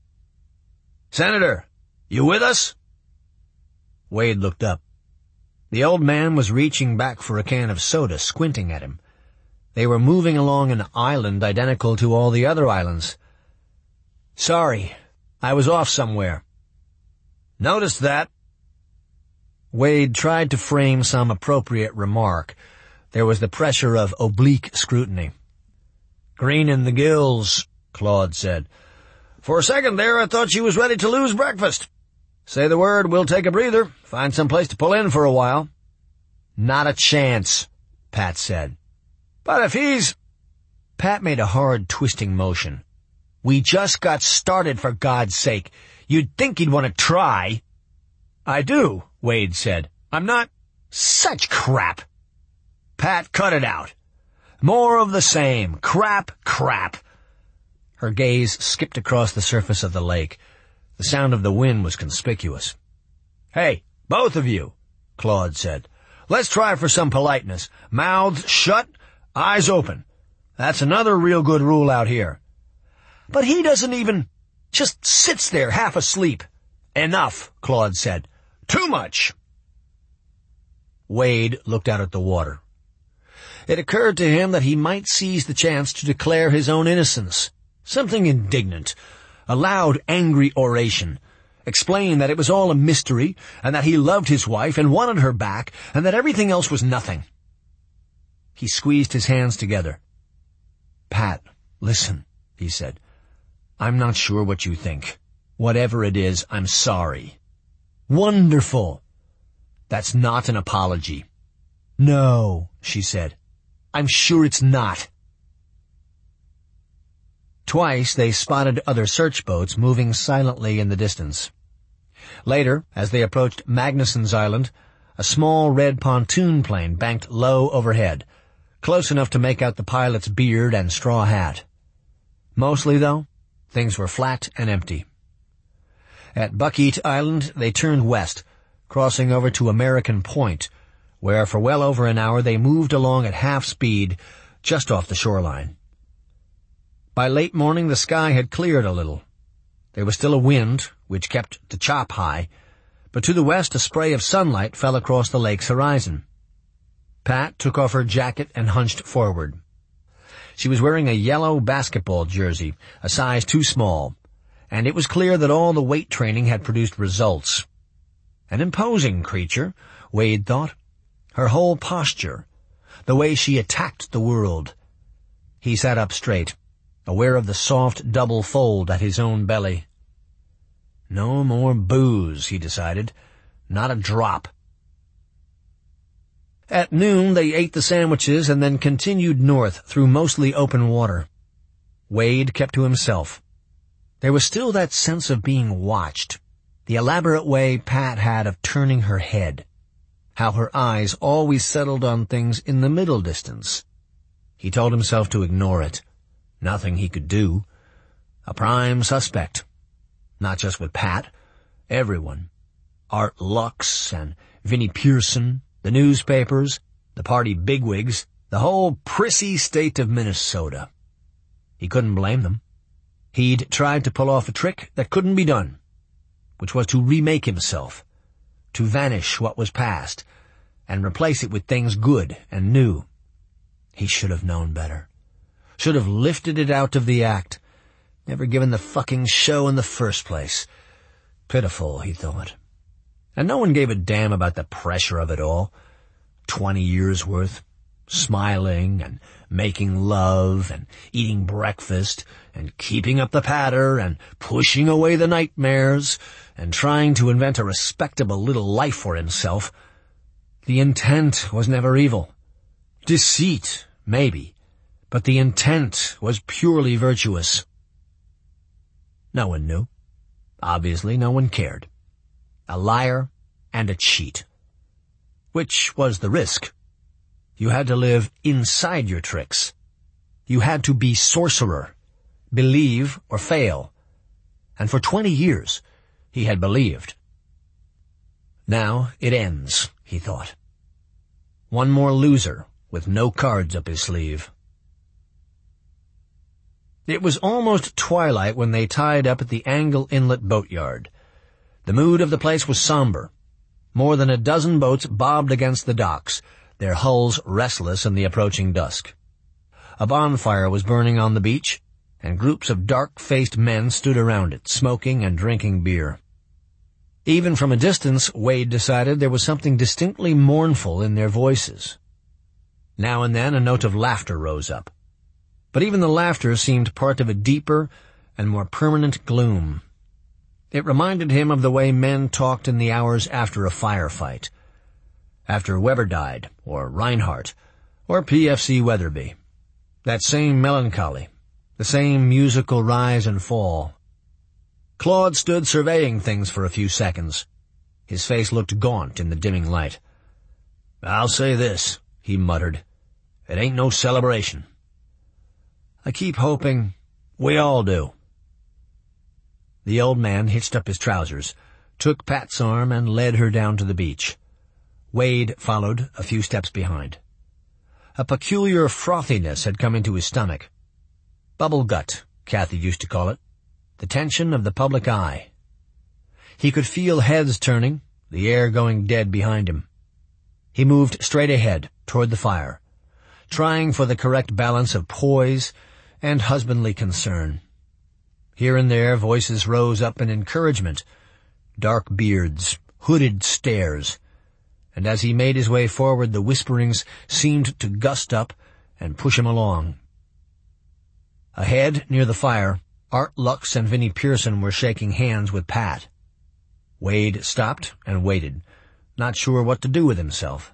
Speaker 1: "Senator, you with us?" Wade looked up. The old man was reaching back for a can of soda, squinting at him. They were moving along an island identical to all the other islands. "Sorry, I was off somewhere." "Noticed that." Wade tried to frame some appropriate remark. There was the pressure of oblique scrutiny. "Green in the gills," Claude said. "For a second there I thought she was ready to lose breakfast. Say the word, we'll take a breather, find some place to pull in for a while." "Not a chance," Pat said. "But if he's—" Pat made a hard, twisting motion. "We just got started, for God's sake. You'd think he'd want to try." "I do," Wade said. "I'm not—" "Such crap." "Pat, cut it out. More of the same. Crap, crap." Her gaze skipped across the surface of the lake. The sound of the wind was conspicuous. "Hey, both of you," Claude said. "Let's try for some politeness. Mouths shut, eyes open. That's another real good rule out here." "But he doesn't even... just sits there half asleep." "Enough," Claude said. "Too much." Wade looked out at the water. It occurred to him that he might seize the chance to declare his own innocence. Something indignant. A loud, angry oration. Explain that it was all a mystery, and that he loved his wife and wanted her back, and that everything else was nothing. He squeezed his hands together. "Pat, listen," he said. "I'm not sure what you think. Whatever it is, I'm sorry." "Wonderful." "That's not an apology." "No," she said. "I'm sure it's not." Twice they spotted other search boats moving silently in the distance. Later, as they approached Magnuson's Island, a small red pontoon plane banked low overhead, close enough to make out the pilot's beard and straw hat. Mostly, though, things were flat and empty. At Buckeat Island, they turned west, crossing over to American Point, where for well over an hour they moved along at half speed, just off the shoreline. By late morning the sky had cleared a little. There was still a wind, which kept the chop high, but to the west a spray of sunlight fell across the lake's horizon. Pat took off her jacket and hunched forward. She was wearing a yellow basketball jersey, a size too small, and it was clear that all the weight training had produced results. An imposing creature, Wade thought. Her whole posture, the way she attacked the world. He sat up straight, aware of the soft double fold at his own belly. No more booze, he decided. Not a drop. At noon they ate the sandwiches and then continued north through mostly open water. Wade kept to himself. There was still that sense of being watched, the elaborate way Pat had of turning her head, how her eyes always settled on things in the middle distance. He told himself to ignore it. Nothing he could do. A prime suspect. Not just with Pat. Everyone. Art Lux and Vinnie Pearson, the newspapers, the party bigwigs, the whole prissy state of Minnesota. He couldn't blame them. He'd tried to pull off a trick that couldn't be done, which was to remake himself, to vanish what was past, and replace it with things good and new. He should have known better. Should have lifted it out of the act. Never given the fucking show in the first place. Pitiful, he thought. And no one gave a damn about the pressure of it all. Twenty years worth. Smiling and making love and eating breakfast and keeping up the patter and pushing away the nightmares and trying to invent a respectable little life for himself. The intent was never evil. Deceit, maybe, but the intent was purely virtuous. No one knew. Obviously, no one cared. A liar and a cheat. Which was the risk? You had to live inside your tricks. You had to be sorcerer, believe or fail. And for twenty years, he had believed. Now it ends, he thought. One more loser with no cards up his sleeve. It was almost twilight when they tied up at the Angle Inlet boatyard. The mood of the place was somber. More than a dozen boats bobbed against the docks, their hulls restless in the approaching dusk. A bonfire was burning on the beach, and groups of dark-faced men stood around it, smoking and drinking beer. Even from a distance, Wade decided there was something distinctly mournful in their voices. Now and then a note of laughter rose up. But even the laughter seemed part of a deeper and more permanent gloom. It reminded him of the way men talked in the hours after a firefight. After Weber died, or Reinhardt, or P F C Weatherby. That same melancholy, the same musical rise and fall. Claude stood surveying things for a few seconds. His face looked gaunt in the dimming light. "I'll say this," he muttered. "It ain't no celebration." "I keep hoping we all do." The old man hitched up his trousers, took Pat's arm, and led her down to the beach. Wade followed a few steps behind. A peculiar frothiness had come into his stomach. Bubble gut, Kathy used to call it. The tension of the public eye. He could feel heads turning, the air going dead behind him. He moved straight ahead, toward the fire, trying for the correct balance of poise and husbandly concern. Here and there voices rose up in encouragement, dark beards, hooded stares, and as he made his way forward the whisperings seemed to gust up and push him along. Ahead, near the fire, Art Lux and Vinnie Pearson were shaking hands with Pat. Wade stopped and waited, not sure what to do with himself.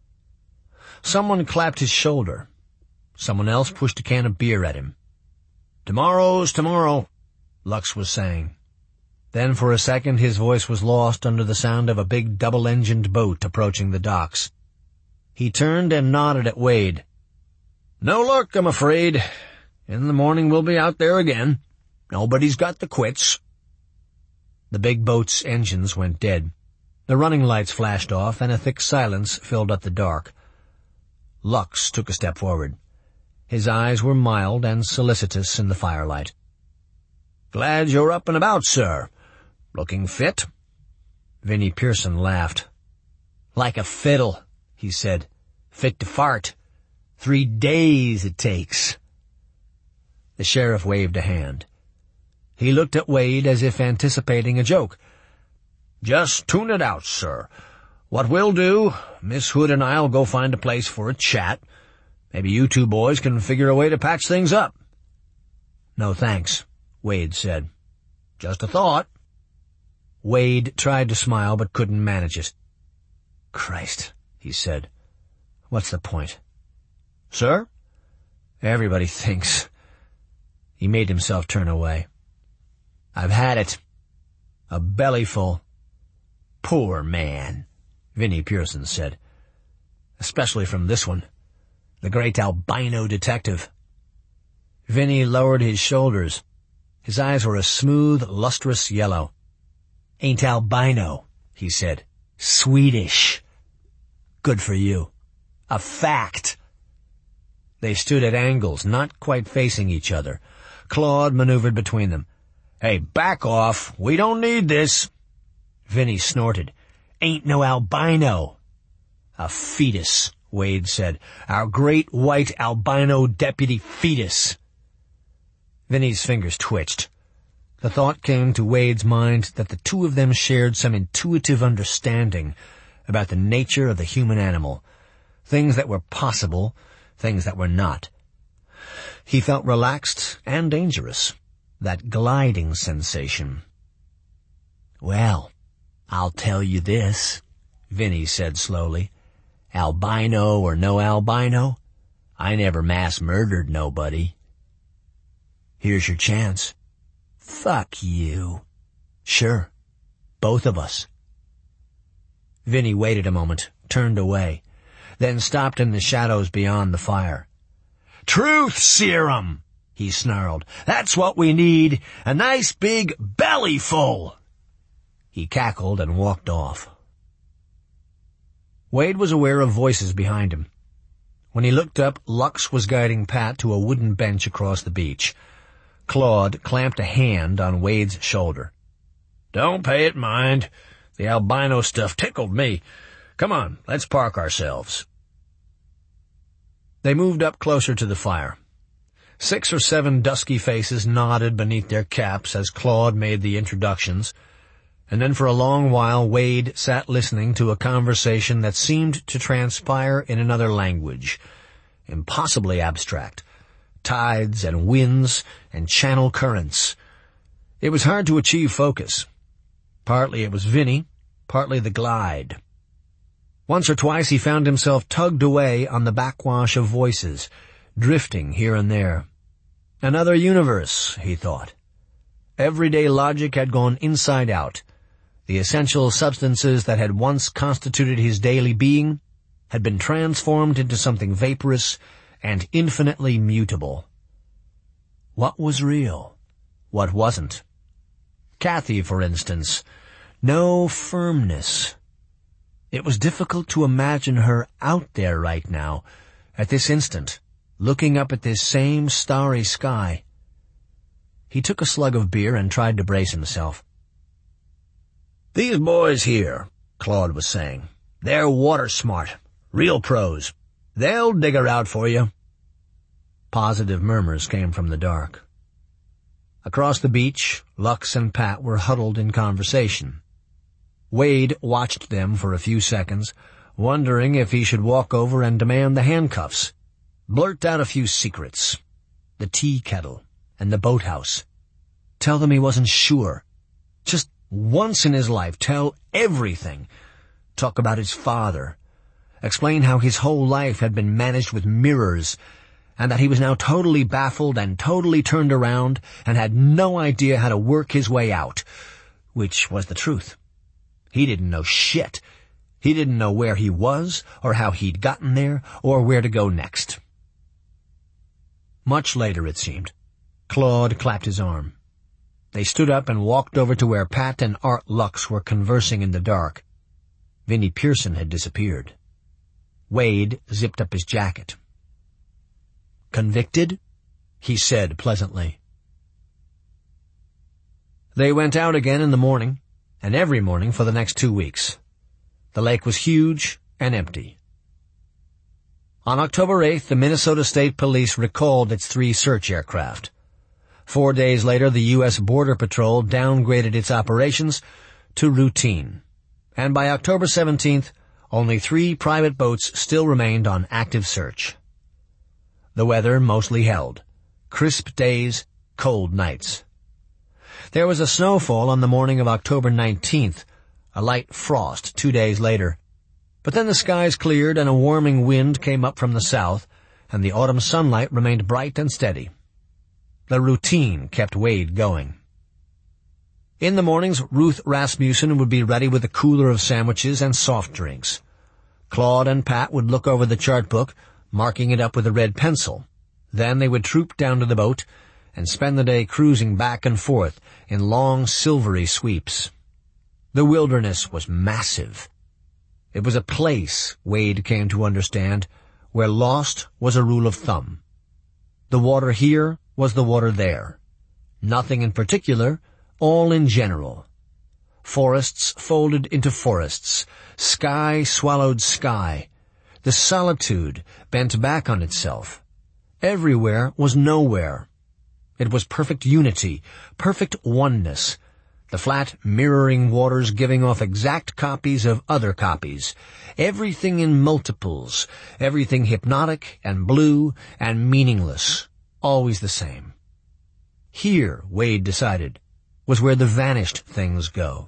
Speaker 1: Someone clapped his shoulder. Someone else pushed a can of beer at him. "Tomorrow's tomorrow," Lux was saying. Then for a second his voice was lost under the sound of a big double-engined boat approaching the docks. He turned and nodded at Wade. "No luck, I'm afraid. In the morning we'll be out there again. Nobody's got the quits." The big boat's engines went dead. The running lights flashed off, and a thick silence filled up the dark. Lux took a step forward. His eyes were mild and solicitous in the firelight. "Glad you're up and about, sir. Looking fit?" Vinnie Pearson laughed. "Like a fiddle," he said. "Fit to fart. Three days it takes." The sheriff waved a hand. He looked at Wade as if anticipating a joke. "Just tune it out, sir. What we'll do, Miss Hood and I'll go find a place for a chat. Maybe you two boys can figure a way to patch things up." "No thanks," Wade said. "Just a thought." Wade tried to smile but couldn't manage it. "Christ," he said. "What's the point?" "Sir?" "Everybody thinks." He made himself turn away. "I've had it. A bellyful." "Poor man," Vinnie Pearson said. "Especially from this one, the great albino detective." Vinnie lowered his shoulders. His eyes were a smooth, lustrous yellow. "Ain't albino," he said. "Swedish. Good for you. A fact." They stood at angles, not quite facing each other. Claude maneuvered between them. "Hey, back off. We don't need this." Vinnie snorted. "Ain't no albino." "A fetus," Wade said. "Our great white albino deputy fetus." Vinnie's fingers twitched. The thought came to Wade's mind that the two of them shared some intuitive understanding about the nature of the human animal, things that were possible, things that were not. He felt relaxed and dangerous, that gliding sensation. "Well, I'll tell you this," Vinny said slowly. "Albino or no albino, I never mass murdered nobody. Here's your chance." "Fuck you." "Sure. Both of us." Vinny waited a moment, turned away, then stopped in the shadows beyond the fire. "Truth serum," he snarled. "That's what we need. A nice big belly full." He cackled and walked off. Wade was aware of voices behind him. When he looked up, Lux was guiding Pat to a wooden bench across the beach. Claude clamped a hand on Wade's shoulder. "Don't pay it mind. The albino stuff tickled me. Come on, let's park ourselves." They moved up closer to the fire. Six or seven dusky faces nodded beneath their caps as Claude made the introductions, and then for a long while Wade sat listening to a conversation that seemed to transpire in another language, impossibly abstract. Tides and winds and channel currents. It was hard to achieve focus. Partly it was Vinny, partly the glide. Once or twice he found himself tugged away on the backwash of voices, drifting here and there. Another universe, he thought. Everyday logic had gone inside out. The essential substances that had once constituted his daily being had been transformed into something vaporous and infinitely mutable. What was real? What wasn't? Kathy, for instance. No firmness. It was difficult to imagine her out there right now, at this instant, looking up at this same starry sky. He took a slug of beer and tried to brace himself. "These boys here," Claude was saying, "they're water smart, real pros. They'll dig her out for you." Positive murmurs came from the dark. Across the beach, Lux and Pat were huddled in conversation. Wade watched them for a few seconds, wondering if he should walk over and demand the handcuffs, blurt out a few secrets. The tea kettle and the boathouse. Tell them he wasn't sure. Just once in his life, tell everything. Talk about his father. Explain how his whole life had been managed with mirrors, and that he was now totally baffled and totally turned around and had no idea how to work his way out, which was the truth. He didn't know shit. He didn't know where he was, or how he'd gotten there, or where to go next. Much later, it seemed, Claude clapped his arm. They stood up and walked over to where Pat and Art Lux were conversing in the dark. Vinnie Pearson had disappeared. Wade zipped up his jacket. "Convicted?" he said pleasantly. They went out again in the morning, and every morning for the next two weeks. The lake was huge and empty. On October eighth, the Minnesota State Police recalled its three search aircraft. Four days later, the U S Border Patrol downgraded its operations to routine. And by October seventeenth, only three private boats still remained on active search. The weather mostly held. Crisp days, cold nights. There was a snowfall on the morning of October nineteenth, a light frost two days later. But then the skies cleared and a warming wind came up from the south, and the autumn sunlight remained bright and steady. The routine kept Wade going. In the mornings, Ruth Rasmussen would be ready with a cooler of sandwiches and soft drinks. Claude and Pat would look over the chart book, marking it up with a red pencil. Then they would troop down to the boat and spend the day cruising back and forth in long, silvery sweeps. The wilderness was massive. It was a place, Wade came to understand, where lost was a rule of thumb. The water here was the water there. Nothing in particular, all in general. Forests folded into forests. Sky swallowed sky. The solitude bent back on itself. Everywhere was nowhere. It was perfect unity, perfect oneness. The flat, mirroring waters giving off exact copies of other copies. Everything in multiples, everything hypnotic and blue and meaningless, always the same. Here, Wade decided, was where the vanished things go.